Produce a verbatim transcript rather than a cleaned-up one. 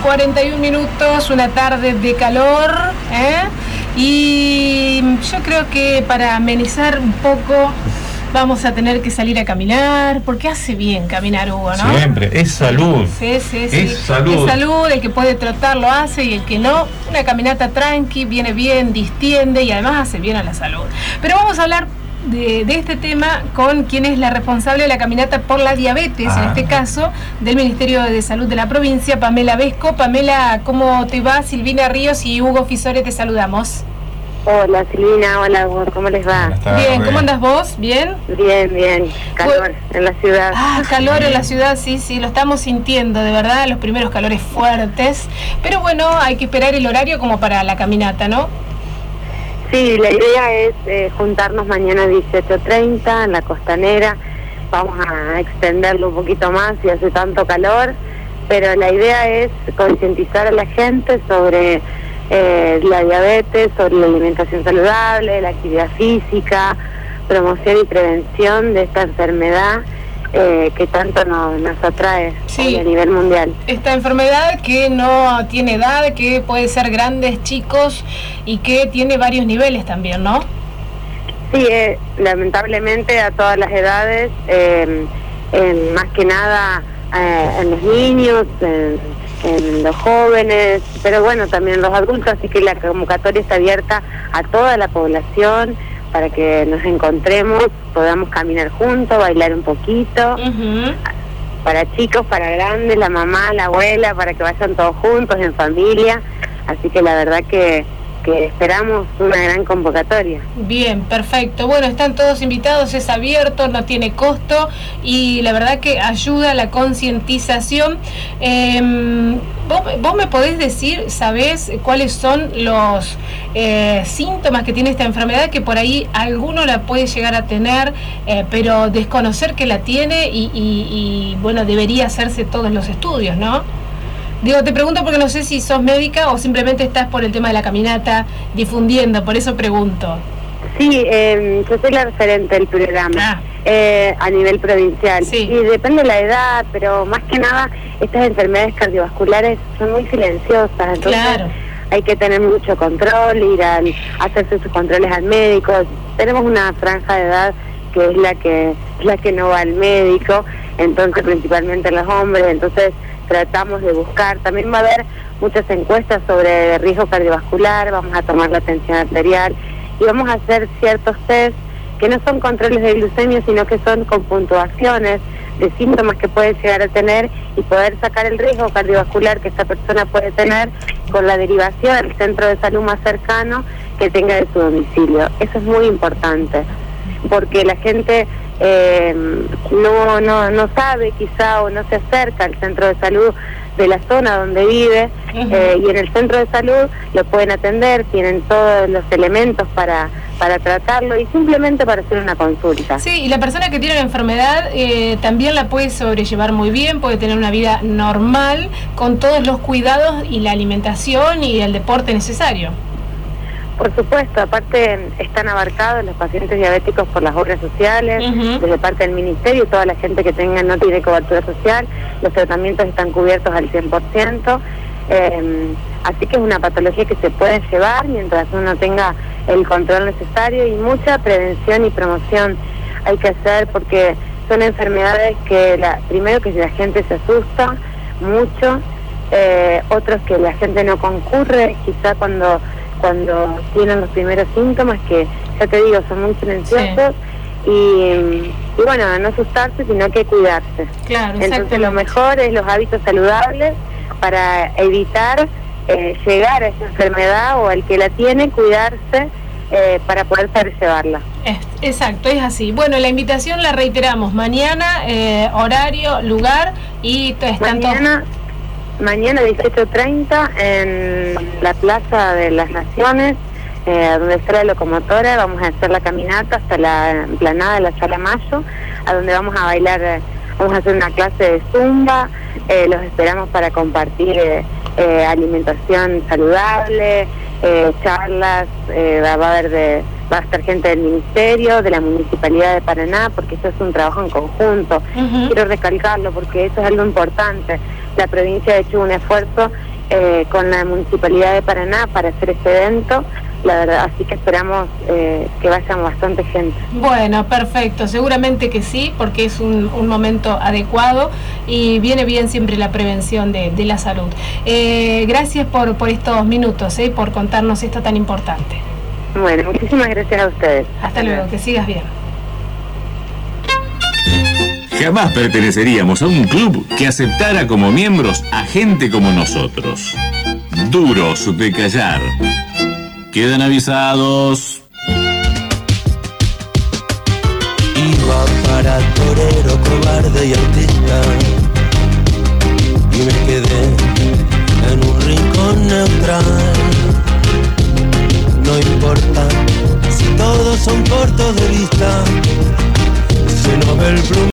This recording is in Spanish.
cuarenta y un minutos, una tarde de calor, ¿eh? Y yo creo que para amenizar un poco vamos a tener que salir a caminar, porque hace bien caminar, Hugo, ¿no? Siempre, es salud. Sí, sí, sí. Es salud. Es salud, el que puede trotar lo hace y el que no, una caminata tranqui, viene bien, distiende y además hace bien a la salud. Pero vamos a hablar de, de este tema con quien es la responsable de la caminata por la diabetes, ah. en este caso, del Ministerio de Salud de la provincia, Pamela Vesco. Pamela, ¿cómo te va? Silvina Ríos y Hugo Fisore, te saludamos. Hola Silvina, hola Hugo, ¿cómo les va? Bien, ¿cómo andas vos? ¿Bien? Bien, bien, calor pues, en la ciudad. Ah, calor en la ciudad, sí, sí, lo estamos sintiendo, de verdad, los primeros calores fuertes, pero bueno, hay que esperar el horario como para la caminata, ¿no? Sí, la idea es eh, juntarnos mañana a dieciocho treinta en la Costanera, vamos a extenderlo un poquito más si hace tanto calor, pero la idea es concientizar a la gente sobre Eh, la diabetes, sobre la alimentación saludable, la actividad física, promoción y prevención de esta enfermedad eh, que tanto nos, nos atrae sí. a nivel mundial. Esta enfermedad que no tiene edad, que puede ser grandes, chicos y que tiene varios niveles también, ¿no? Sí, eh, lamentablemente a todas las edades, eh, eh, más que nada eh, en los niños, en en los jóvenes, pero bueno, también en los adultos, así que la convocatoria está abierta a toda la población para que nos encontremos, podamos caminar juntos, bailar un poquito, uh-huh. para chicos, para grandes, la mamá, la abuela, para que vayan todos juntos, en familia, así que la verdad que que esperamos una gran convocatoria. Bien, perfecto. Bueno, están todos invitados, es abierto, no tiene costo y la verdad que ayuda a la concientización. Eh, ¿vos, ¿Vos me podés decir, sabés cuáles son los eh, síntomas que tiene esta enfermedad? Que por ahí alguno la puede llegar a tener, eh, pero desconocer que la tiene y, y, y bueno, debería hacerse todos los estudios, ¿no? Digo, te pregunto porque no sé si sos médica o simplemente estás por el tema de la caminata difundiendo, por eso pregunto. Sí, eh, yo soy la referente del programa ah. eh, a nivel provincial. Sí. Y depende de la edad, pero más que nada estas enfermedades cardiovasculares son muy silenciosas, entonces claro. hay que tener mucho control, ir a hacerse sus controles al médico. Tenemos una franja de edad que es la que, la que no va al médico, entonces principalmente los hombres, entonces tratamos de buscar, también va a haber muchas encuestas sobre riesgo cardiovascular, vamos a tomar la tensión arterial y vamos a hacer ciertos test que no son controles de glucemia, sino que son con puntuaciones de síntomas que puede llegar a tener y poder sacar el riesgo cardiovascular que esta persona puede tener con la derivación al centro de salud más cercano que tenga de su domicilio. Eso es muy importante, porque la gente eh, no, no, no sabe quizá o no se acerca al centro de salud de la zona donde vive, uh-huh. eh, y en el centro de salud lo pueden atender, tienen todos los elementos para, para tratarlo y simplemente para hacer una consulta. Sí, y la persona que tiene la enfermedad eh, también la puede sobrellevar muy bien, puede tener una vida normal con todos los cuidados y la alimentación y el deporte necesario. Por supuesto, aparte están abarcados los pacientes diabéticos por las obras sociales, uh-huh. desde parte del Ministerio, toda la gente que tenga no tiene cobertura social, los tratamientos están cubiertos al cien por ciento, eh, así que es una patología que se puede llevar mientras uno tenga el control necesario y mucha prevención y promoción hay que hacer porque son enfermedades que, la, primero que la gente se asusta mucho, eh, otros que la gente no concurre, quizá cuando... cuando tienen los primeros síntomas, que ya te digo, son muy silenciosos, sí. y, y bueno, no asustarse, sino que cuidarse. Claro, entonces lo mejor es los hábitos saludables para evitar eh, llegar a esa enfermedad o al que la tiene, cuidarse eh, para poder sobrellevarla. Exacto, es así. Bueno, la invitación la reiteramos, mañana, eh, horario, lugar y están mañana, todos... Mañana dieciocho treinta en la Plaza de las Naciones, eh, donde está la locomotora, vamos a hacer la caminata hasta la emplanada de la Sala Mayo, a donde vamos a bailar, eh, vamos a hacer una clase de zumba, eh, los esperamos para compartir eh, eh, alimentación saludable, eh, charlas, eh, va a haber de... va a estar gente del Ministerio, de la Municipalidad de Paraná, porque eso es un trabajo en conjunto. Uh-huh. Quiero recalcarlo porque eso es algo importante. La provincia ha hecho un esfuerzo eh, con la Municipalidad de Paraná para hacer este evento. La verdad, así que esperamos eh, que vayan bastante gente. Bueno, perfecto, seguramente que sí, porque es un, un momento adecuado y viene bien siempre la prevención de, de la salud. Eh, gracias por, por estos minutos, eh, por contarnos esto tan importante. Bueno, muchísimas gracias a ustedes. Hasta, Hasta luego, luego, que sigas bien. Jamás perteneceríamos a un club que aceptara como miembros a gente como nosotros. Duros de callar. Quedan avisados. Iba para torero, cobarde y artista, y me quedé en un rincón neutral. No importa si todos son cortos de vista, se nos ve el plumón.